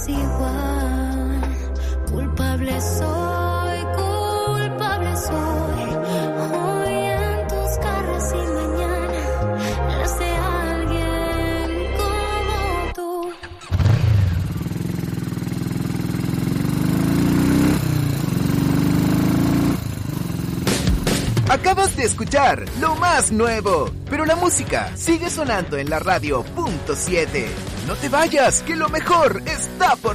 igual. Culpable soy, culpable soy. Hoy en tus carros y mañana las de alguien como tú. Acabas de escuchar lo más nuevo, pero la música sigue sonando en la radio .7. No te vayas, que lo mejor está por